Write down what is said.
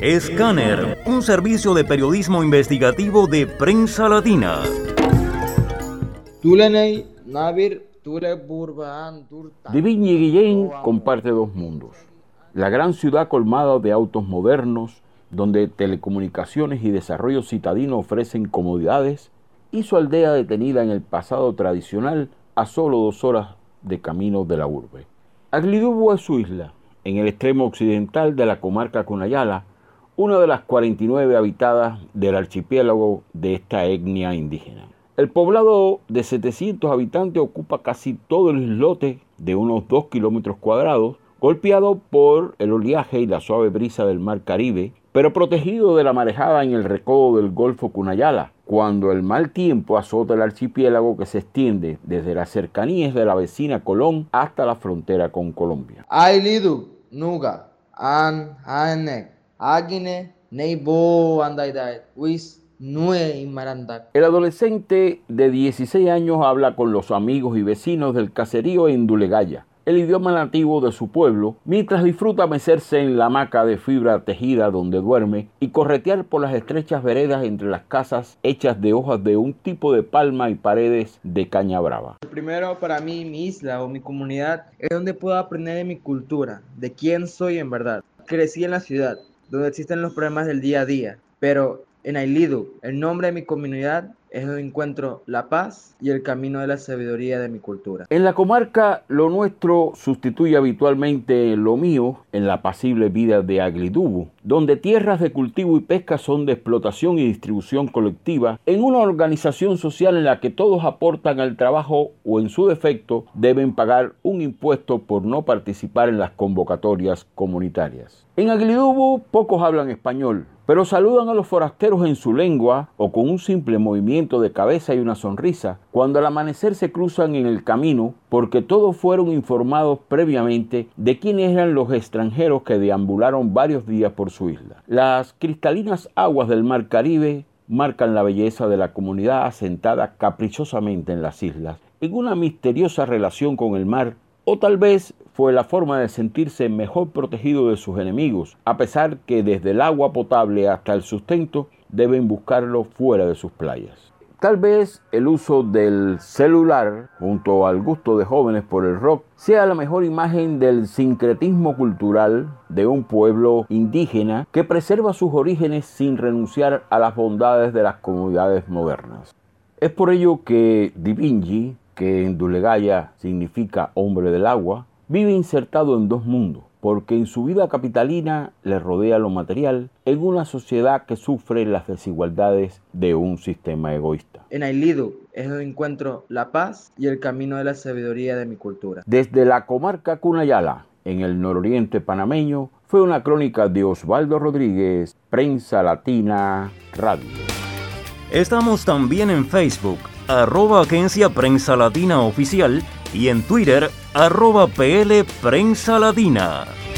Escáner, un servicio de periodismo investigativo de Prensa Latina. Divigny Guillén comparte dos mundos. La gran ciudad colmada de autos modernos, donde telecomunicaciones y desarrollo citadino ofrecen comodidades, y su aldea detenida en el pasado tradicional a solo 2 horas de camino de la urbe. Aglidubu es su isla, en el extremo occidental de la comarca Cunayala, una de las 49 habitadas del archipiélago de esta etnia indígena. El poblado de 700 habitantes ocupa casi todo el islote de unos 2 kilómetros cuadrados, golpeado por el oleaje y la suave brisa del mar Caribe, pero protegido de la marejada en el recodo del Golfo Cunayala, cuando el mal tiempo azota el archipiélago que se extiende desde las cercanías de la vecina Colón hasta la frontera con Colombia. Ailidu, Nuga, An, Hanek, Agine, Neibo, Andaidai, Wis, Nue y Marandak. El adolescente de 16 años habla con los amigos y vecinos del caserío en Dulegaya, el idioma nativo de su pueblo, mientras disfruta mecerse en la hamaca de fibra tejida donde duerme y corretear por las estrechas veredas entre las casas hechas de hojas de un tipo de palma y paredes de caña brava. Primero, para mí, mi isla o mi comunidad es donde puedo aprender de mi cultura, de quién soy en verdad. Crecí en la ciudad, donde existen los problemas del día a día, pero en Ailidu, el nombre de mi comunidad, es donde encuentro la paz y el camino de la sabiduría de mi cultura. En la comarca, lo nuestro sustituye habitualmente lo mío en la apacible vida de Aglidubu, donde tierras de cultivo y pesca son de explotación y distribución colectiva, en una organización social en la que todos aportan al trabajo o en su defecto deben pagar un impuesto por no participar en las convocatorias comunitarias. En Aglidubu pocos hablan español, pero saludan a los forasteros en su lengua o con un simple movimiento de cabeza y una sonrisa cuando al amanecer se cruzan en el camino, porque todos fueron informados previamente de quiénes eran los extranjeros que deambularon varios días por su isla. Las cristalinas aguas del mar Caribe marcan la belleza de la comunidad asentada caprichosamente en las islas, en una misteriosa relación con el mar, o tal vez fue la forma de sentirse mejor protegido de sus enemigos, a pesar que desde el agua potable hasta el sustento deben buscarlo fuera de sus playas. Tal vez el uso del celular, junto al gusto de jóvenes por el rock, sea la mejor imagen del sincretismo cultural de un pueblo indígena que preserva sus orígenes sin renunciar a las bondades de las comunidades modernas. Es por ello que Divigny, que en Dulegaya significa hombre del agua, vive insertado en dos mundos, porque en su vida capitalina le rodea lo material en una sociedad que sufre las desigualdades de un sistema egoísta. En Ailidu es donde encuentro la paz y el camino de la sabiduría de mi cultura. Desde la comarca Cunayala, en el nororiente panameño, fue una crónica de Osvaldo Rodríguez, Prensa Latina Radio. Estamos también en Facebook, @Agencia Prensa Latina Oficial, y en Twitter, @PL Prensa Latina.